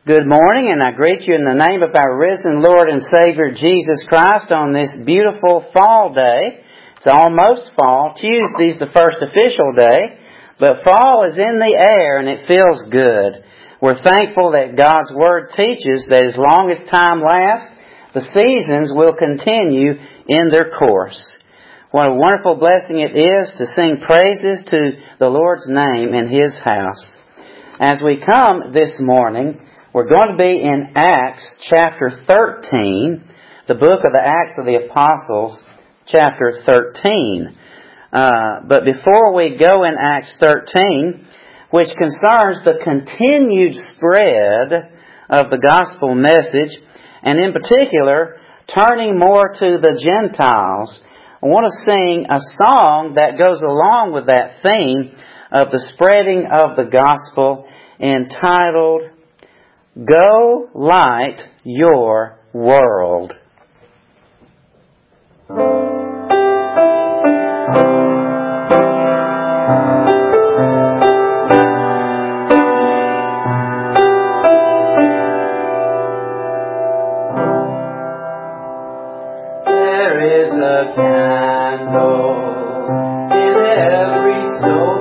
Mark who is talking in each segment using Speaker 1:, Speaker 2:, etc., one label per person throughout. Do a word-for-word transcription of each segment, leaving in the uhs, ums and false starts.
Speaker 1: Good morning, and I greet you in the name of our risen Lord and Savior Jesus Christ on this beautiful fall day. It's almost fall. Tuesday's the first official day, but fall is in the air and it feels good. We're thankful that God's Word teaches that as long as time lasts, the seasons will continue in their course. What a wonderful blessing it is to sing praises to the Lord's name in His house. As we come this morning, we're going to be in Acts chapter thirteen, the book of the Acts of the Apostles, chapter thirteen. Uh, but before we go in Acts thirteen, which concerns the continued spread of the gospel message, and in particular, turning more to the Gentiles, I want to sing a song that goes along with that theme of the spreading of the gospel, entitled, Go Light Your World.
Speaker 2: There is a candle in every soul,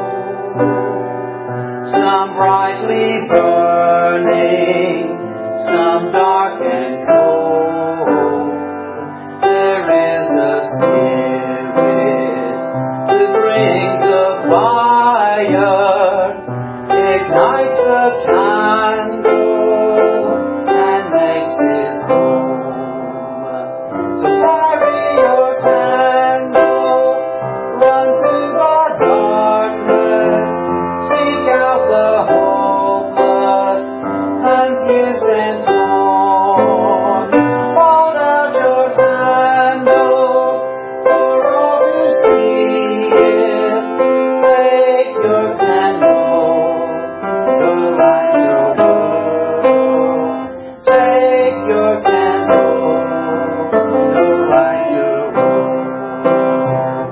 Speaker 2: some brightly burning, some dark and cold. There is a Spirit who brings a fire, ignites a candle, and makes His home. So carry your candle, run to the darkness, seek out the hopeless, confused and torn. Hold out your candle for all to see it. Take your candle, go light your world. Take your candle, go light your world.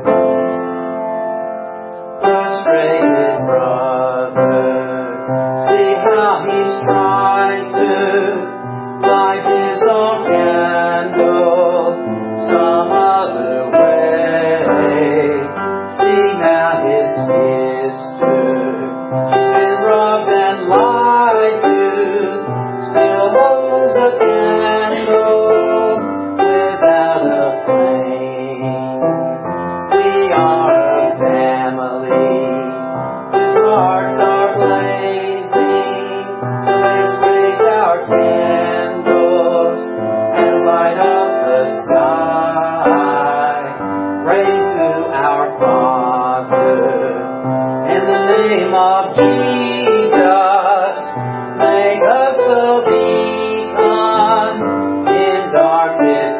Speaker 2: Frustrated brother, see how he's trying to light his own candle some other way. See now his sister, she's been robbed and lied to, still holds a candle without a flame. We are a family whose hearts are blazing, so let's raise our candles and light up the sky. Pray to our Father in the name of Jesus. Make us a beacon in darkest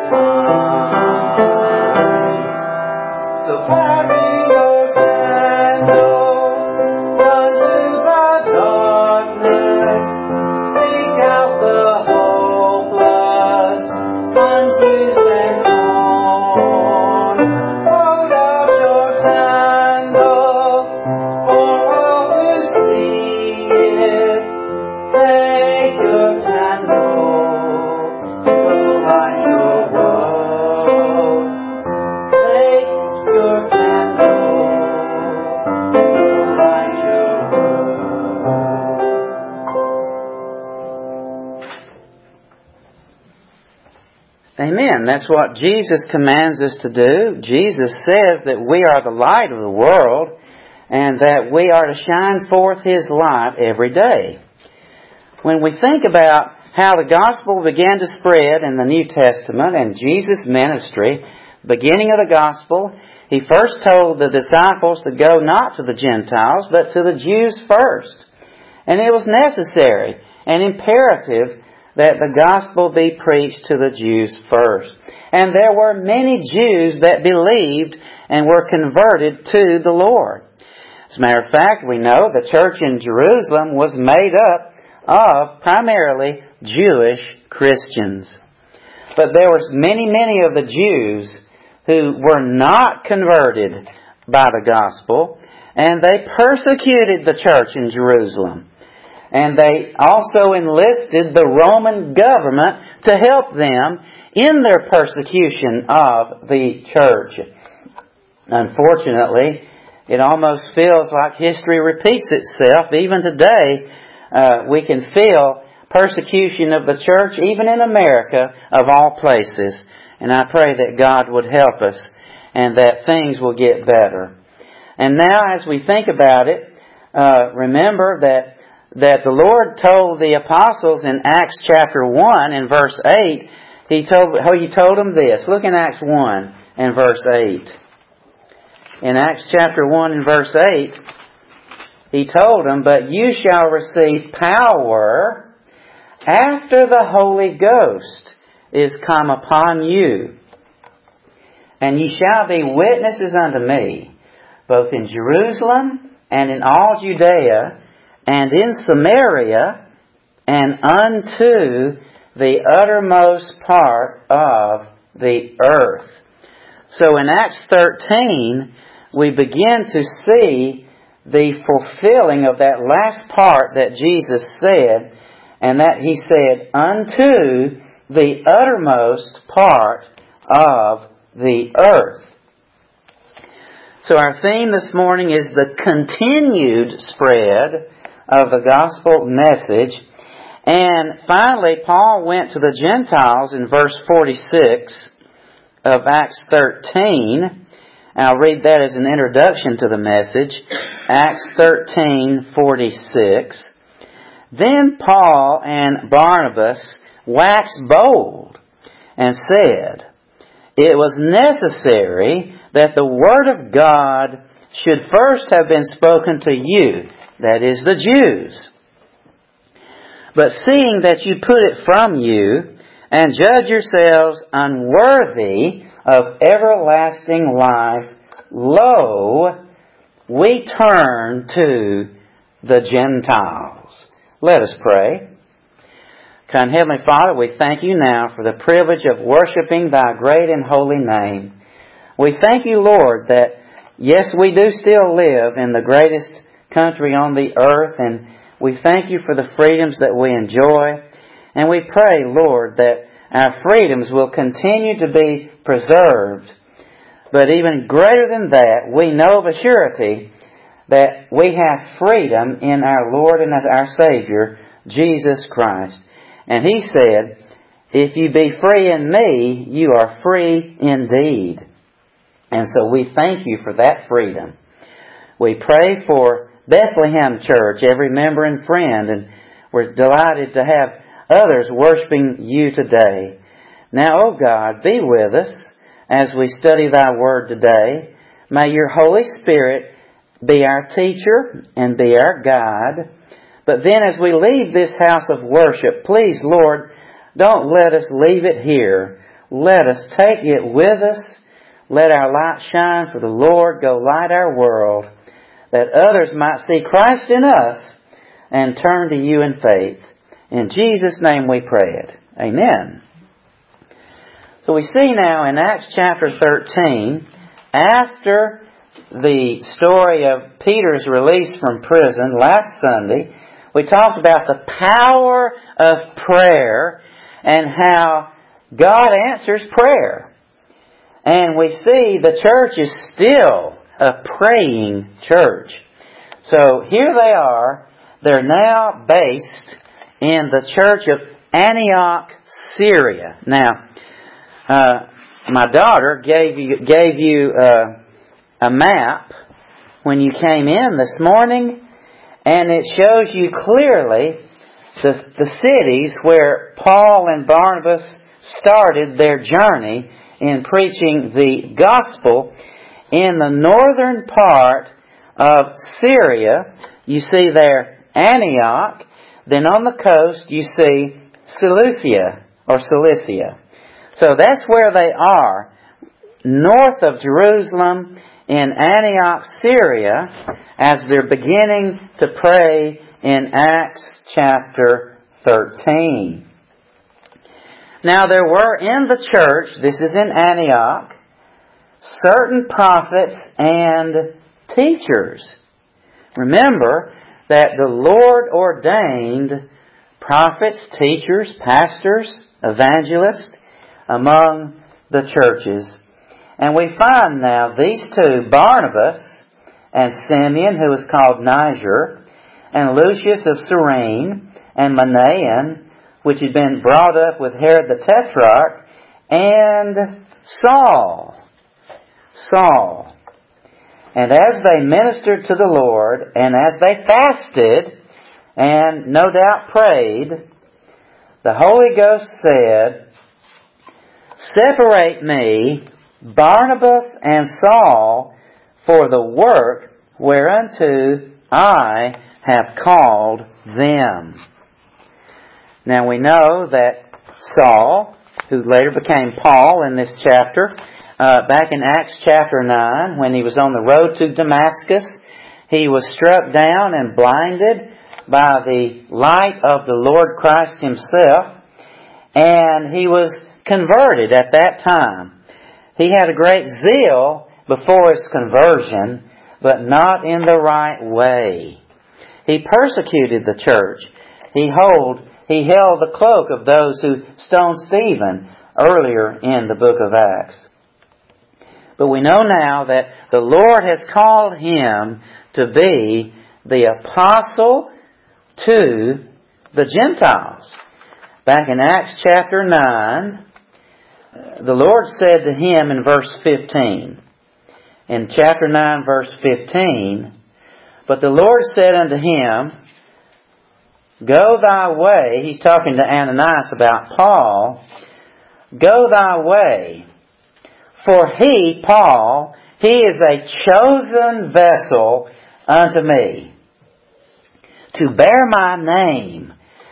Speaker 2: times. So carry your candle, run to the darkness, seek out the hopeless, confused and torn. Hold out your candle for all to see it. Take your candle, go light your world. Take your candle, go light your world.
Speaker 1: Amen. That's what Jesus commands us to do. Jesus says that we are the light of the world and that we are to shine forth His light every day. When we think about how the gospel began to spread in the New Testament and Jesus' ministry, beginning of the gospel, He first told the disciples to go not to the Gentiles, but to the Jews first. And it was necessary and imperative that the gospel be preached to the Jews first. And there were many Jews that believed and were converted to the Lord. As a matter of fact, we know the church in Jerusalem was made up of primarily Jewish Christians. But there was many, many of the Jews who were not converted by the gospel, and they persecuted the church in Jerusalem. And they also enlisted the Roman government to help them in their persecution of the church. Unfortunately, it almost feels like history repeats itself. Even today, uh, we can feel persecution of the church, even in America, of all places. And I pray that God would help us and that things will get better. And now, as we think about it, uh, remember that that the Lord told the apostles in Acts chapter one and verse eight, He told, He told them this. Look in Acts one and verse eight. In Acts chapter one and verse eight, He told them, "But you shall receive power after the Holy Ghost is come upon you. And ye shall be witnesses unto me, both in Jerusalem and in all Judea and in Samaria and unto the uttermost part of the earth." So in Acts thirteen, we begin to see the fulfilling of that last part that Jesus said, and that He said, unto the uttermost part of the earth. So our theme this morning is the continued spread of the gospel message. And finally, Paul went to the Gentiles in verse forty-six of Acts thirteen. I'll read that as an introduction to the message. Acts thirteen forty-six. Then Paul and Barnabas waxed bold and said, "It was necessary that the word of God should first have been spoken to you," that is, the Jews. "But seeing that you put it from you, and judge yourselves unworthy of everlasting life, lo, we turn to the Gentiles." Let us pray. Kind Heavenly Father, we thank You now for the privilege of worshiping Thy great and holy name. We thank You, Lord, that yes, we do still live in the greatest country on the earth, and we thank You for the freedoms that we enjoy. And we pray, Lord, that our freedoms will continue to be preserved. But even greater than that, we know of a surety that we have freedom in our Lord and our Savior, Jesus Christ. And He said, "If you be free in Me, you are free indeed." And so we thank You for that freedom. We pray for Bethlehem Church, every member and friend, and we're delighted to have others worshiping You today. Now, O God, be with us as we study Thy Word today. May Your Holy Spirit be our teacher and be our guide. But then as we leave this house of worship, please, Lord, don't let us leave it here. Let us take it with us. Let our light shine for the Lord. Go light our world, that others might see Christ in us and turn to You in faith. In Jesus' name we pray it. Amen. So we see now in Acts chapter thirteen, after the story of Peter's release from prison last Sunday, we talked about the power of prayer and how God answers prayer. And we see the church is still a praying church. So here they are. They're now based in the church of Antioch, Syria. Now, uh, my daughter gave you gave you uh, a map when you came in this morning, and it shows you clearly the, the cities where Paul and Barnabas started their journey in preaching the gospel. In the northern part of Syria, you see there Antioch. Then on the coast, you see Seleucia or Cilicia. So that's where they are, north of Jerusalem in Antioch, Syria, as they're beginning to pray in Acts chapter thirteen. Now there were in the church, this is in Antioch, certain prophets and teachers. Remember, that the Lord ordained prophets, teachers, pastors, evangelists among the churches. And we find now these two, Barnabas and Simeon, who was called Niger, and Lucius of Cyrene, and Manaen, which had been brought up with Herod the Tetrarch, and Saul. Saul. And as they ministered to the Lord, and as they fasted, and no doubt prayed, the Holy Ghost said, "Separate me, Barnabas and Saul, for the work whereunto I have called them." Now we know that Saul, who later became Paul in this chapter, uh, back in Acts chapter nine, when he was on the road to Damascus, he was struck down and blinded by the light of the Lord Christ Himself, and he was converted at that time. He had a great zeal before his conversion, but not in the right way. He persecuted the church. He hold, he held the cloak of those who stoned Stephen earlier in the book of Acts. But we know now that the Lord has called him to be the apostle to the Gentiles. Back in Acts chapter nine, the Lord said to him in verse fifteen, in chapter nine verse fifteen, "But the Lord said unto him, Go thy way," he's talking to Ananias about Paul, "Go thy way, for he," Paul, "he is a chosen vessel unto me, to bear my name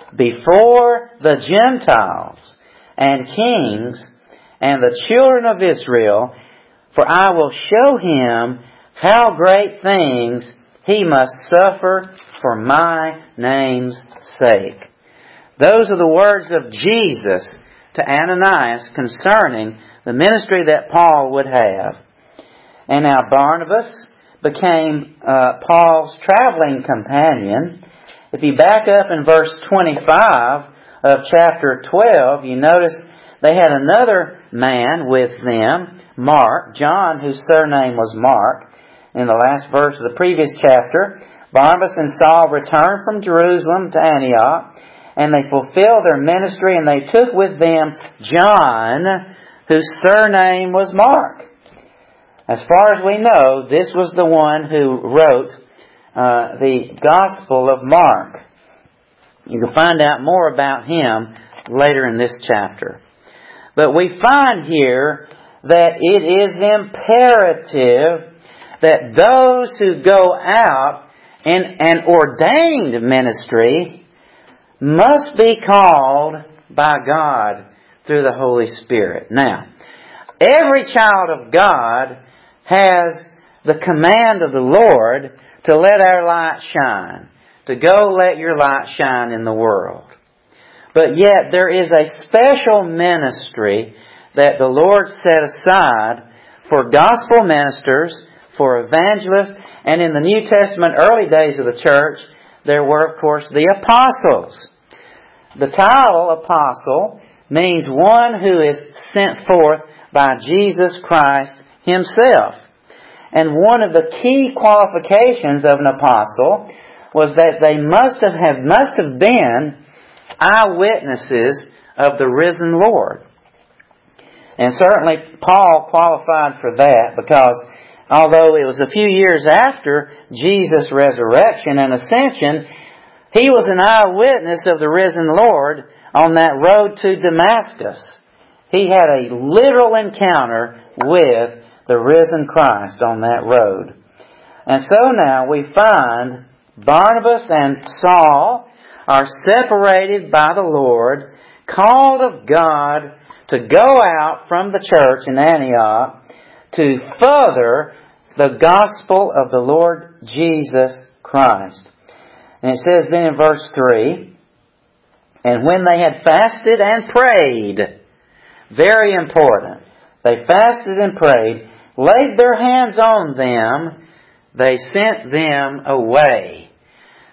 Speaker 1: before the Gentiles and kings and the children of Israel, for I will show him how great things he must suffer for my name's sake." Those are the words of Jesus to Ananias concerning the ministry that Paul would have. And now Barnabas became uh, Paul's traveling companion. If you back up in verse twenty-five of chapter twelve, you notice they had another man with them, Mark, John, whose surname was Mark. In the last verse of the previous chapter, Barnabas and Saul returned from Jerusalem to Antioch, and they fulfilled their ministry, and they took with them John, whose surname was Mark. As far as we know, this was the one who wrote uh, the Gospel of Mark. You can find out more about him later in this chapter. But we find here that it is imperative that those who go out in an ordained ministry must be called by God through the Holy Spirit. Now, every child of God has the command of the Lord to let our light shine, to go let your light shine in the world. But yet there is a special ministry that the Lord set aside for gospel ministers, for evangelists, and in the New Testament early days of the church, there were, of course, the apostles. The title apostle means one who is sent forth by Jesus Christ Himself. And one of the key qualifications of an apostle was that they must have, have must have been eyewitnesses of the risen Lord. And certainly Paul qualified for that, because although it was a few years after Jesus' resurrection and ascension, he was an eyewitness of the risen Lord on that road to Damascus. He had a literal encounter with the risen Christ on that road. And so now we find Barnabas and Saul are separated by the Lord, called of God to go out from the church in Antioch to further the gospel of the Lord Jesus Christ. And it says then in verse three, "And when they had fasted and prayed," very important, they fasted and prayed, "laid their hands on them, they sent them away."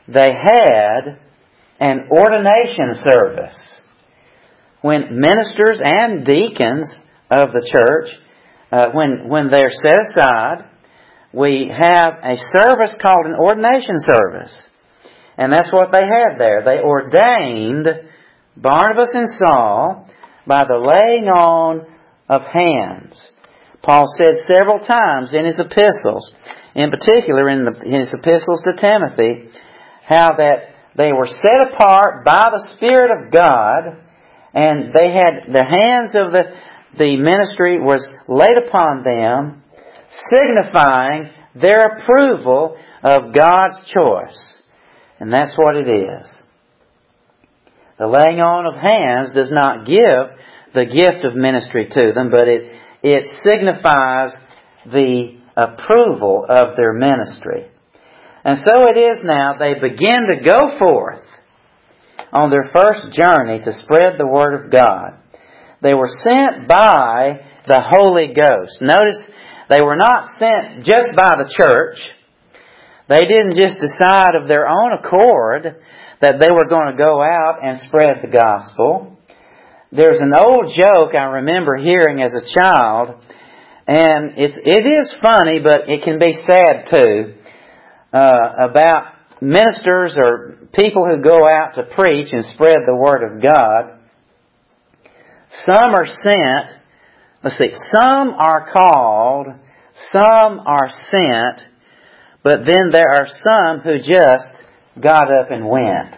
Speaker 1: they had an ordination service. When ministers and deacons of the church, uh, when, when they're set aside, we have a service called an ordination service. And that's what they had there. They ordained Barnabas and Saul by the laying on of hands. Paul said several times in his epistles, in particular in, the, in his epistles to Timothy, how that they were set apart by the Spirit of God, and they had the hands of the, the ministry was laid upon them, signifying their approval of God's choice. And that's what it is. The laying on of hands does not give the gift of ministry to them, but it, it signifies the approval of their ministry. And so it is now, they begin to go forth on their first journey to spread the Word of God. They were sent by the Holy Ghost. Notice, they were not sent just by the church. They didn't just decide of their own accord that they were going to go out and spread the gospel. There's an old joke I remember hearing as a child, and it's, it is funny, but it can be sad too, uh, about ministers or people who go out to preach and spread the Word of God. Some are sent, let's see, some are called, some are sent, but then there are some who just got up and went.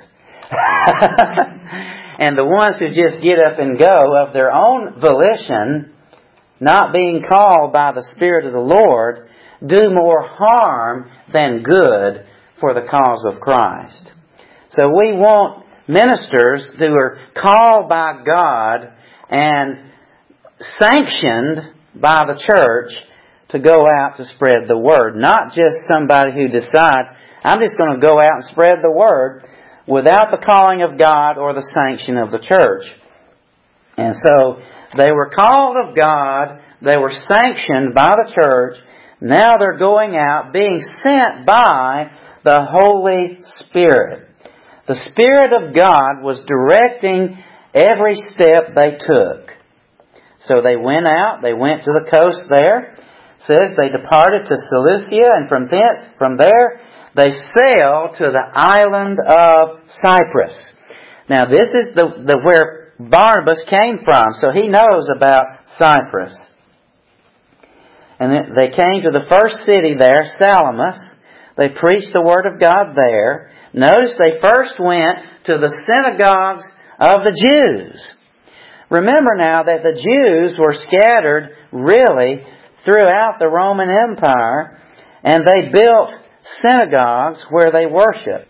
Speaker 1: And the ones who just get up and go of their own volition, not being called by the Spirit of the Lord, do more harm than good for the cause of Christ. So we want ministers who are called by God and sanctioned by the church to go out to spread the Word. Not just somebody who decides, I'm just going to go out and spread the Word without the calling of God or the sanction of the church. And so they were called of God, they were sanctioned by the church, now they're going out being sent by the Holy Spirit. The Spirit of God was directing every step they took. So they went out, they went to the coast there. It says they departed to Seleucia, and from thence, from there, they sailed to the island of Cyprus. Now this is the, the where Barnabas came from, so he knows about Cyprus. And they came to the first city there, Salamis. They preached the Word of God there. Notice they first went to the synagogues of the Jews. Remember now that the Jews were scattered really throughout the Roman Empire, and they built synagogues where they worshiped.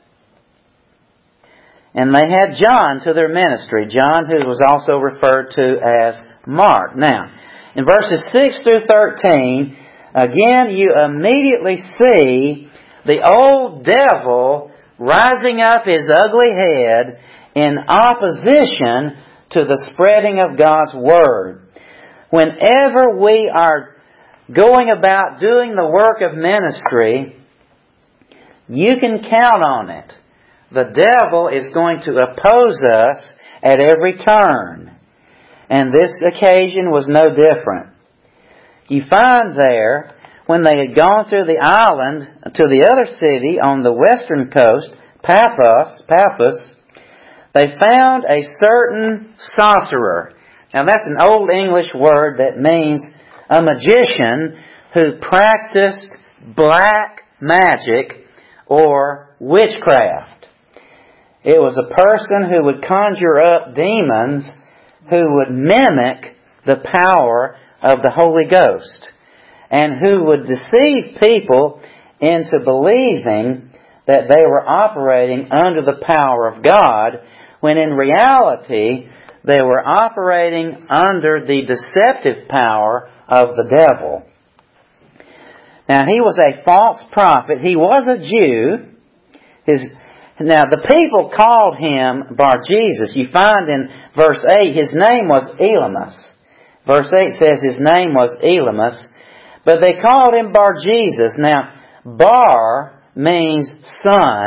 Speaker 1: And they had John to their ministry. John, who was also referred to as Mark. Now, in verses six through thirteen, again you immediately see the old devil rising up his ugly head in opposition to the spreading of God's Word. Whenever we are going about doing the work of ministry, you can count on it. The devil is going to oppose us at every turn. And this occasion was no different. You find there, when they had gone through the island to the other city on the western coast, Paphos, Paphos, they found a certain sorcerer. Now that's an old English word that means a magician who practiced black magic or witchcraft. It was a person who would conjure up demons who would mimic the power of the Holy Ghost and who would deceive people into believing that they were operating under the power of God, when in reality they were operating under the deceptive power of the devil. Now he was a false prophet. He was a Jew. His Now the people called him Bar-Jesus. You find in verse eight, his name was Elymas. Verse eight says his name was Elymas, but they called him Bar-Jesus. Now, Bar means son,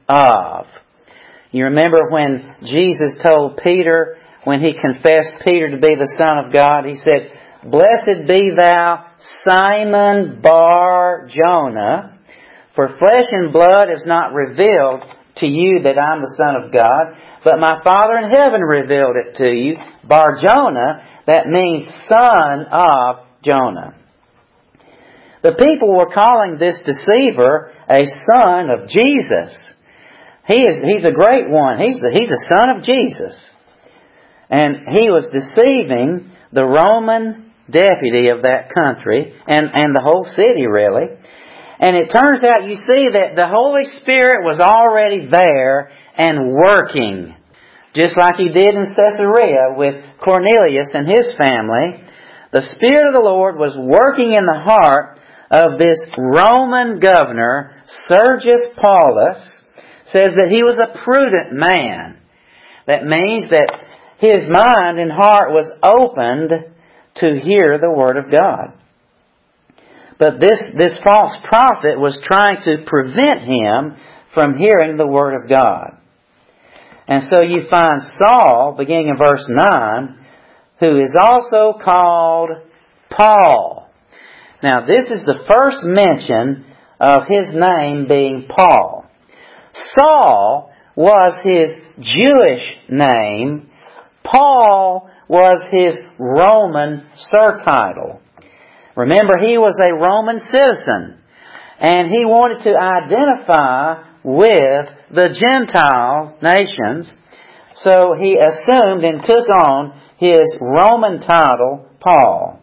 Speaker 1: of. You remember when Jesus told Peter, when he confessed Peter to be the Son of God, he said, "Blessed be thou, Simon Bar-Jonah, for flesh and blood has not revealed to you that I'm the Son of God, but my Father in heaven revealed it to you." Bar-Jonah, that means son of Jonah. The people were calling this deceiver a son of Jesus. He is, he's a great one. He's the, he's a son of Jesus. And he was deceiving the Roman deputy of that country and, and the whole city, really. And it turns out, you see, that the Holy Spirit was already there and working. Just like He did in Caesarea with Cornelius and his family. The Spirit of the Lord was working in the heart of this Roman governor, Sergius Paulus. Says that he was a prudent man. That means that his mind and heart was opened to hear the Word of God. But this, this false prophet was trying to prevent him from hearing the Word of God. And so you find Saul, beginning in verse nine, who is also called Paul. Now this is the first mention of his name being Paul. Saul was his Jewish name. Paul was his Roman surtitle. Remember, he was a Roman citizen, and he wanted to identify with the Gentile nations, so he assumed and took on his Roman title, Paul.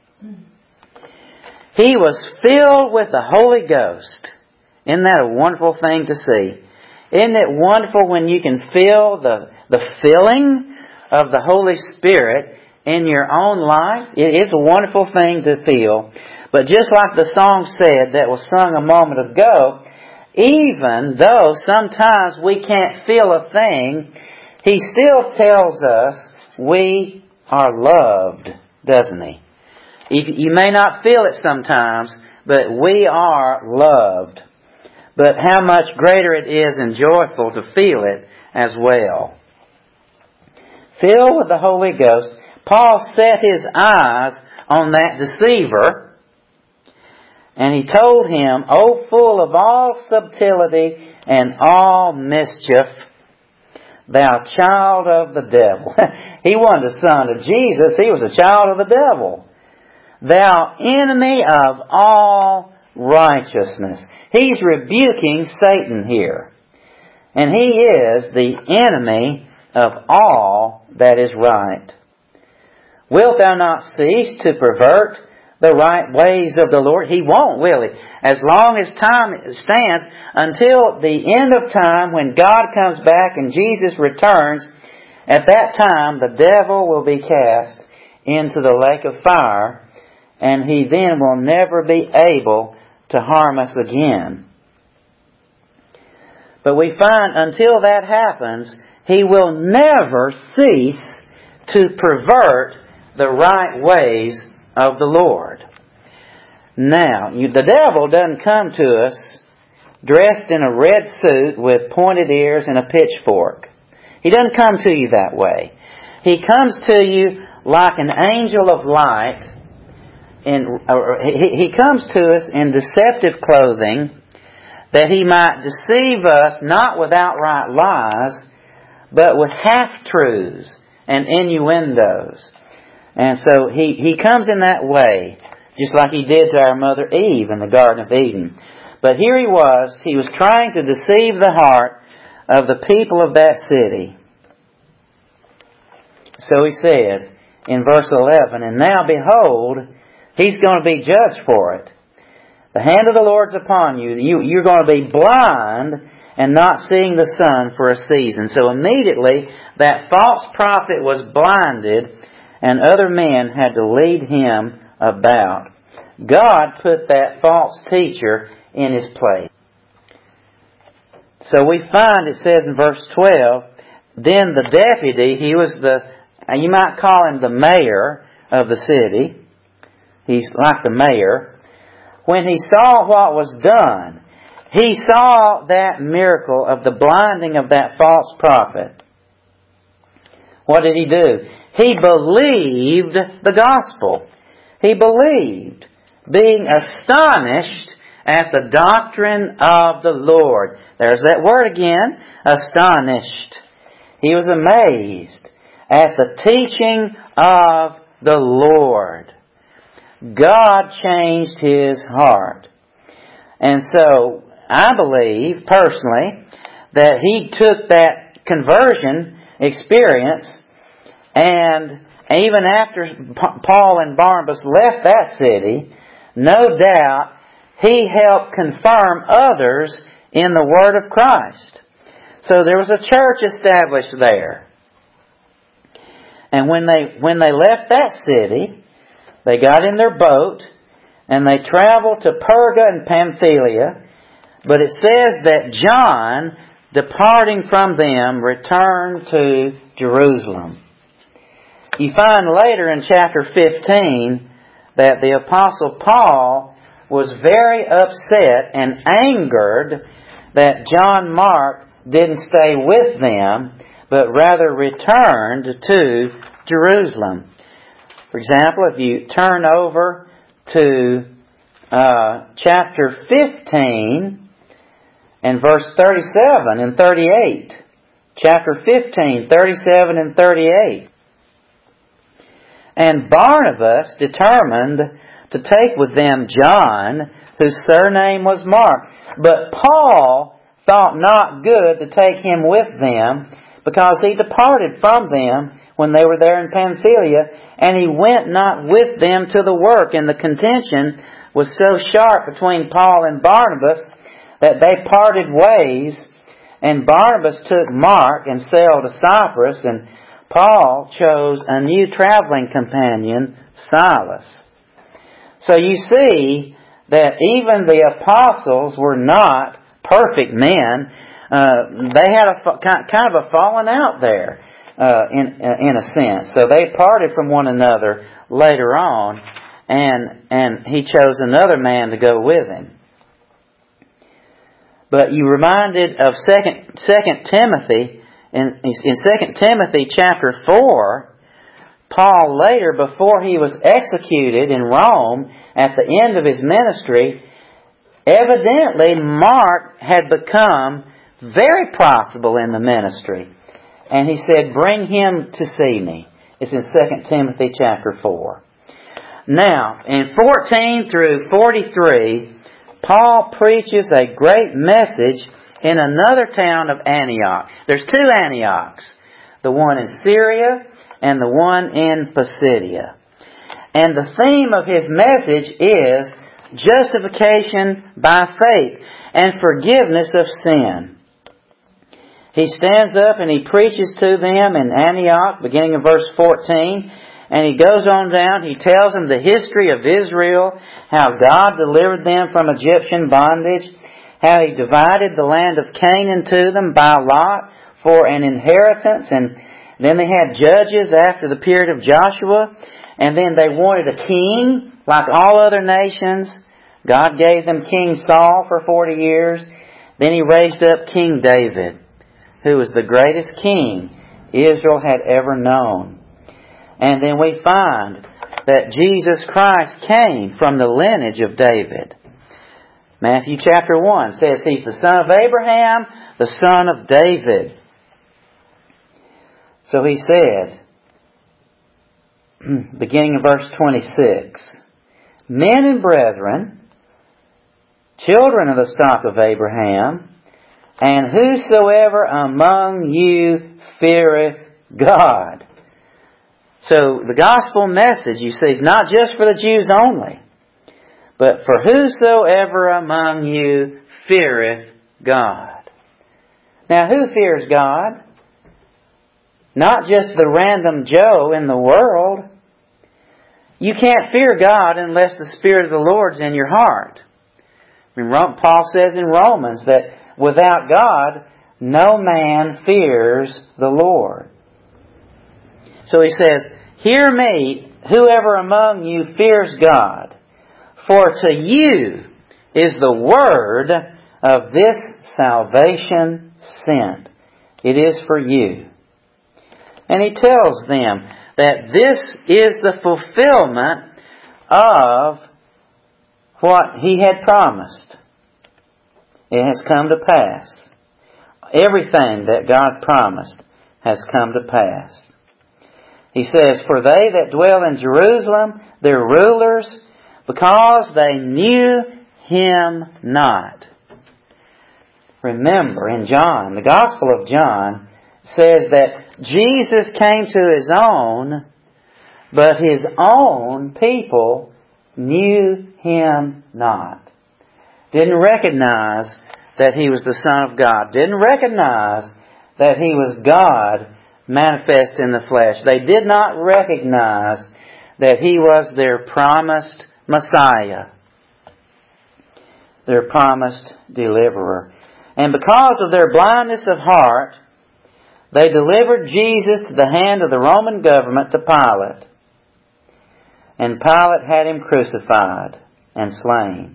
Speaker 1: He was filled with the Holy Ghost. Isn't that a wonderful thing to see? Isn't it wonderful when you can feel the, the filling of the Holy Spirit in your own life? It is a wonderful thing to feel. But just like the song said that was sung a moment ago, even though sometimes we can't feel a thing, He still tells us we are loved, doesn't He? You may not feel it sometimes, but we are loved. But how much greater it is and joyful to feel it as well. Filled with the Holy Ghost, Paul set his eyes on that deceiver, and he told him, "O full of all subtlety and all mischief, thou child of the devil." He wasn't a son of Jesus, he was a child of the devil. "Thou enemy of all righteousness." He's rebuking Satan here. And he is the enemy of all that is right. "Wilt thou not cease to pervert the right ways of the Lord?" He won't, will He? As long as time stands, until the end of time, when God comes back and Jesus returns, at that time the devil will be cast into the lake of fire, and he then will never be able to harm us again. But we find until that happens, he will never cease to pervert the right ways of the Lord. Now, you, the devil doesn't come to us dressed in a red suit with pointed ears and a pitchfork. He doesn't come to you that way. He comes to you like an angel of light. In, or he, he comes to us in deceptive clothing, that he might deceive us not with outright lies, but with half-truths and innuendos. And so he, he comes in that way, just like he did to our mother Eve in the Garden of Eden. But here he was, he was trying to deceive the heart of the people of that city. So he said in verse eleven, "And now behold, he's going to be judged for it. The hand of the Lord's upon you. you. You're going to be blind and not seeing the sun for a season." So immediately that false prophet was blinded, and other men had to lead him about. God put that false teacher in his place. So we find, it says in verse twelve, then the deputy, he was the, you might call him the mayor of the city. He's like the mayor. When he saw what was done, he saw that miracle of the blinding of that false prophet. What did he do? He believed the gospel. He believed, being astonished at the doctrine of the Lord. There's that word again, astonished. He was amazed at the teaching of the Lord. God changed his heart. And so, I believe, personally, that he took that conversion experience, and even after Paul and Barnabas left that city, no doubt he helped confirm others in the Word of Christ. So there was a church established there. And when they when they left that city, they got in their boat and they traveled to Perga and Pamphylia. But it says that John, departing from them, returned to Jerusalem. You find later in chapter fifteen that the Apostle Paul was very upset and angered that John Mark didn't stay with them, but rather returned to Jerusalem. For example, if you turn over to uh, chapter fifteen and verse thirty-seven and thirty-eight. Chapter fifteen, thirty-seven and thirty-eight. And Barnabas determined to take with them John, whose surname was Mark. But Paul thought not good to take him with them, because he departed from them when they were there in Pamphylia, and he went not with them to the work. And the contention was so sharp between Paul and Barnabas that they parted ways, and Barnabas took Mark and sailed to Cyprus, and Paul chose a new traveling companion, Silas. So you see that even the apostles were not perfect men. Uh, they had a kind of a falling out there, uh, in in a sense. So they parted from one another later on, and and he chose another man to go with him. But you reminded of Second Second Timothy. In, in Second Timothy chapter four, Paul later, before he was executed in Rome at the end of his ministry, evidently Mark had become very profitable in the ministry. And he said, bring him to see me. It's in Second Timothy chapter four. Now, in fourteen through forty-three, Paul preaches a great message in another town of Antioch. There's two Antiochs. The one in Syria and the one in Pisidia. And the theme of his message is justification by faith and forgiveness of sin. He stands up and he preaches to them in Antioch, beginning in verse fourteen. And he goes on down. He tells them the history of Israel, how God delivered them from Egyptian bondage, how He divided the land of Canaan to them by lot for an inheritance. And then they had judges after the period of Joshua. And then they wanted a king like all other nations. God gave them King Saul for forty years. Then He raised up King David, who was the greatest king Israel had ever known. And then we find that Jesus Christ came from the lineage of David. Matthew chapter one says He's the son of Abraham, the son of David. So He said, beginning in verse twenty-six, men and brethren, children of the stock of Abraham, and whosoever among you feareth God. So the gospel message, you see, is not just for the Jews only, but for whosoever among you feareth God. Now, who fears God? Not just the random Joe in the world. You can't fear God unless the Spirit of the Lord's in your heart. I mean, Paul says in Romans that without God, no man fears the Lord. So he says, hear me, whoever among you fears God. For to you is the word of this salvation sent. It is for you. And He tells them that this is the fulfillment of what He had promised. It has come to pass. Everything that God promised has come to pass. He says, for they that dwell in Jerusalem, their rulers, because they knew Him not. Remember, in John, the Gospel of John says that Jesus came to His own, but His own people knew Him not. Didn't recognize that He was the Son of God. Didn't recognize that He was God manifest in the flesh. They did not recognize that He was their promised Messiah, their promised deliverer. And because of their blindness of heart, they delivered Jesus to the hand of the Roman government to Pilate. And Pilate had Him crucified and slain.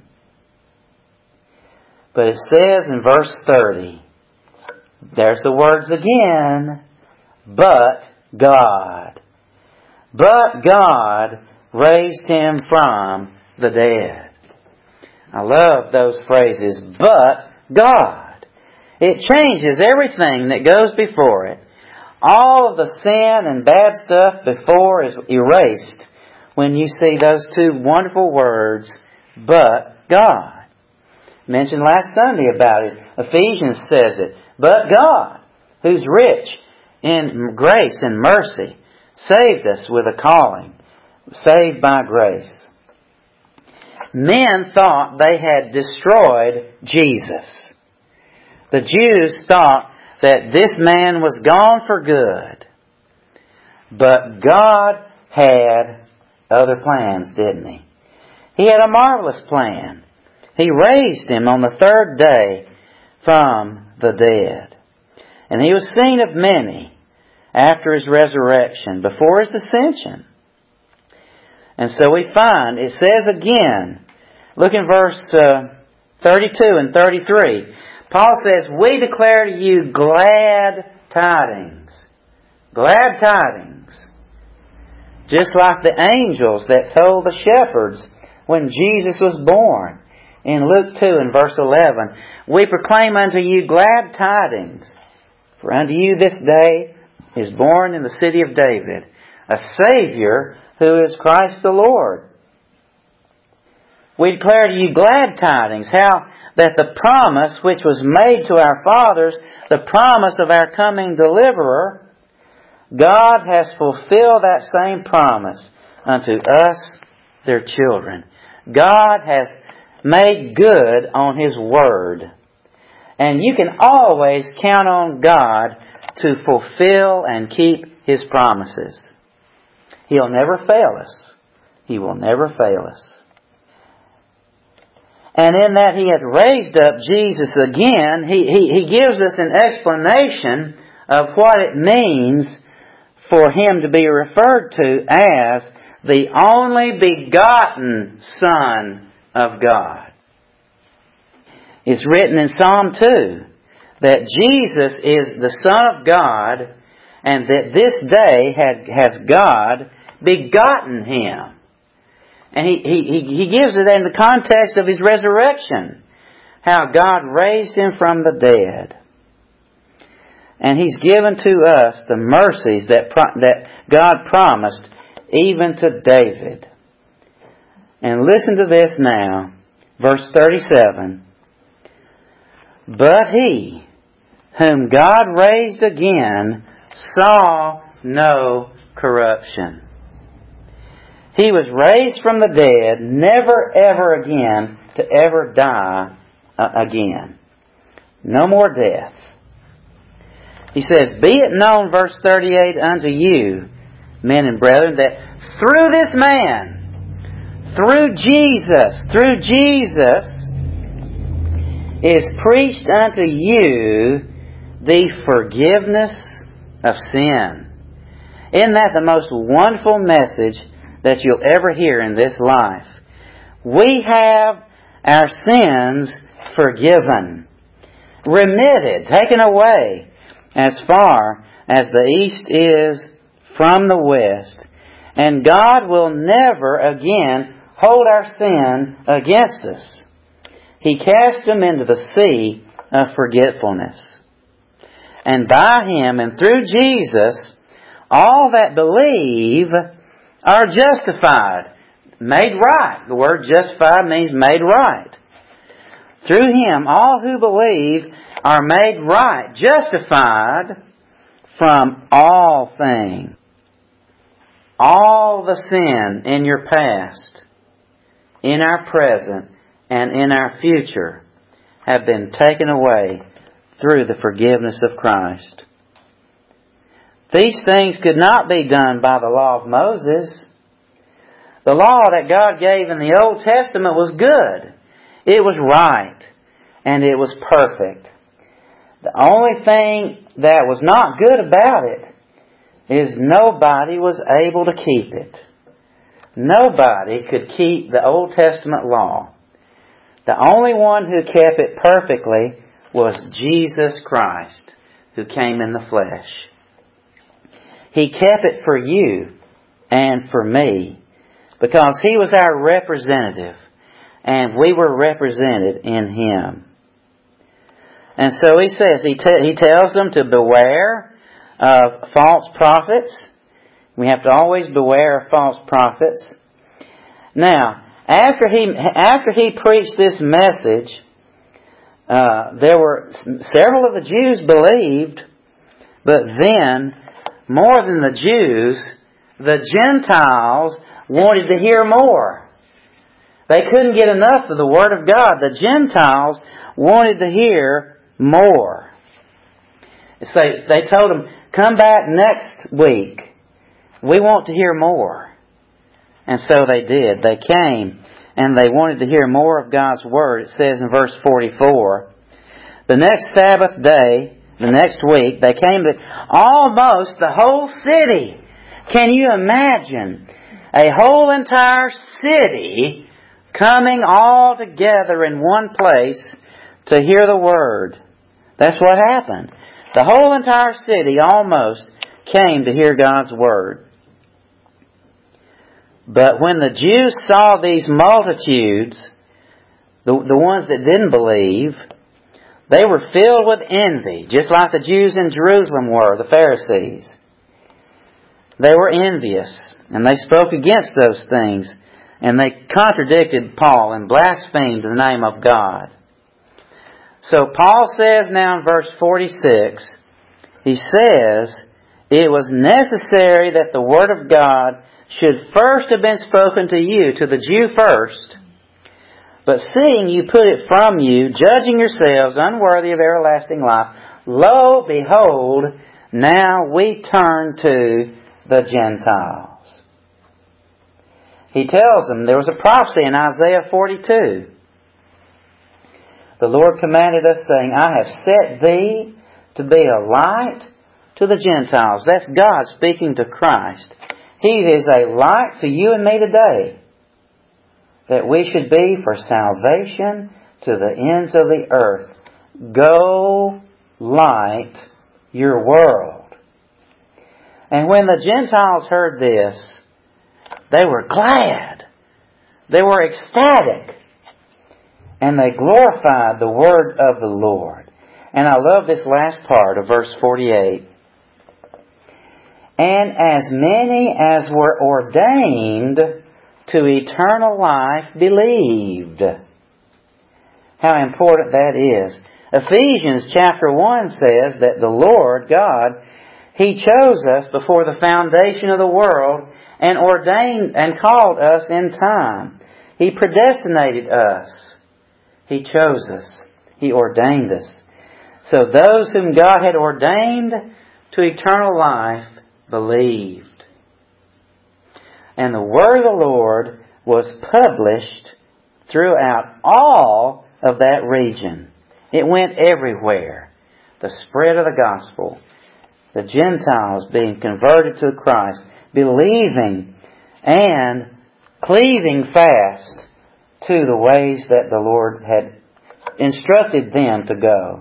Speaker 1: But it says in verse thirty, there's the words again, but God. But God raised Him from the dead. I love those phrases, but God. It changes everything that goes before it. All of the sin and bad stuff before is erased when you see those two wonderful words, but God. Mentioned last Sunday about it. Ephesians says it. But God, who's rich in grace and mercy, saved us with a calling. Saved by grace. Men thought they had destroyed Jesus. The Jews thought that this man was gone for good. But God had other plans, didn't He? He had a marvelous plan. He raised Him on the third day from the dead. And He was seen of many after His resurrection, before His ascension. And so we find, it says again, look in verse uh, thirty-two and thirty-three. Paul says, we declare to you glad tidings. Glad tidings. Just like the angels that told the shepherds when Jesus was born. In Luke two and verse eleven, we proclaim unto you glad tidings. For unto you this day is born in the city of David a Savior who is Christ the Lord. We declare to you glad tidings, how that the promise which was made to our fathers, the promise of our coming deliverer, God has fulfilled that same promise unto us, their children. God has made good on His Word. And you can always count on God to fulfill and keep His promises. He'll never fail us. He will never fail us. And in that He had raised up Jesus again, He, he, he gives us an explanation of what it means for Him to be referred to as the only begotten Son of God. It's written in Psalm two that Jesus is the Son of God and that this day had, has God begotten Him. And he, he, he gives it in the context of His resurrection. How God raised Him from the dead. And He's given to us the mercies that, that God promised even to David. And listen to this now. Verse thirty-seven. But He, whom God raised again, saw no corruption. He was raised from the dead, never ever again to ever die uh, again. No more death. He says, be it known, verse thirty-eight, unto you, men and brethren, that through this man, through Jesus, through Jesus, is preached unto you the forgiveness of sin. Isn't that the most wonderful message that you'll ever hear in this life? We have our sins forgiven, remitted, taken away as far as the east is from the west. And God will never again hold our sin against us. He cast them into the sea of forgetfulness. And by Him and through Jesus, all that believe are justified, made right. The word justified means made right. Through Him, all who believe are made right, justified from all things. All the sin in your past, in our present, and in our future have been taken away through the forgiveness of Christ. These things could not be done by the law of Moses. The law that God gave in the Old Testament was good. It was right. And it was perfect. The only thing that was not good about it is nobody was able to keep it. Nobody could keep the Old Testament law. The only one who kept it perfectly was Jesus Christ, who came in the flesh. He kept it for you and for me because He was our representative and we were represented in Him. And so He says, He, te- he tells them to beware of false prophets. We have to always beware of false prophets. Now, after he after he preached this message, uh, there were several of the Jews believed, but then more than the Jews, the Gentiles wanted to hear more. They couldn't get enough of the Word of God. The Gentiles wanted to hear more. So they told them, come back next week. We want to hear more. And so they did. They came and they wanted to hear more of God's Word. It says in verse forty-four, the next Sabbath day, the next week, they came to almost the whole city. Can you imagine a whole entire city coming all together in one place to hear the Word? That's what happened. The whole entire city almost came to hear God's Word. But when the Jews saw these multitudes, the, the ones that didn't believe, they were filled with envy, just like the Jews in Jerusalem were, the Pharisees. They were envious, and they spoke against those things, and they contradicted Paul and blasphemed the name of God. So Paul says now in verse forty-six, he says, it was necessary that the Word of God should first have been spoken to you, to the Jew first. But seeing you put it from you, judging yourselves unworthy of everlasting life, lo, behold, now we turn to the Gentiles. He tells them, there was a prophecy in Isaiah forty-two. The Lord commanded us, saying, I have set thee to be a light to the Gentiles. That's God speaking to Christ. He is a light to you and me today, that we should be for salvation to the ends of the earth. Go light your world. And when the Gentiles heard this, they were glad. They were ecstatic. And they glorified the word of the Lord. And I love this last part of verse forty-eight. And as many as were ordained to eternal life believed. How important that is. Ephesians chapter one says that the Lord God, He chose us before the foundation of the world and ordained and called us in time. He predestinated us. He chose us. He ordained us. So those whom God had ordained to eternal life believed. And the word of the Lord was published throughout all of that region. It went everywhere. The spread of the gospel. The Gentiles being converted to Christ, believing and cleaving fast to the ways that the Lord had instructed them to go.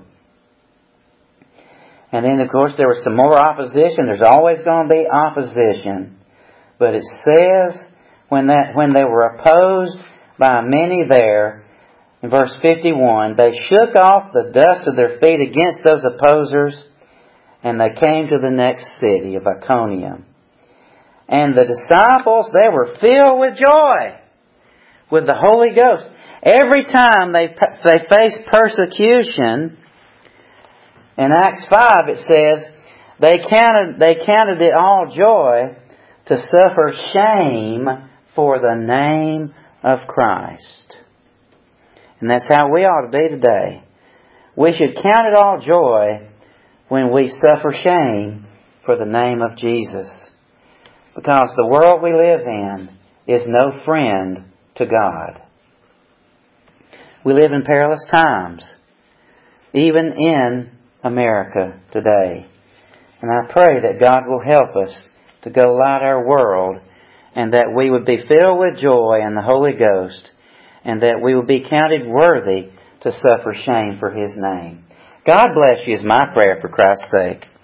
Speaker 1: And then, of course, there was some more opposition. There's always going to be opposition. But it says, when that when they were opposed by many there, in verse fifty-one, they shook off the dust of their feet against those opposers, and they came to the next city of Iconium. And the disciples, they were filled with joy, with the Holy Ghost. Every time they they faced persecution, in Acts five it says, they counted they counted it all joy to suffer shame for the name of Christ. And that's how we ought to be today. We should count it all joy when we suffer shame for the name of Jesus. Because the world we live in is no friend to God. We live in perilous times, even in America today. And I pray that God will help us to go light our world, and that we would be filled with joy in the Holy Ghost, and that we would be counted worthy to suffer shame for His name. God bless you is my prayer for Christ's sake.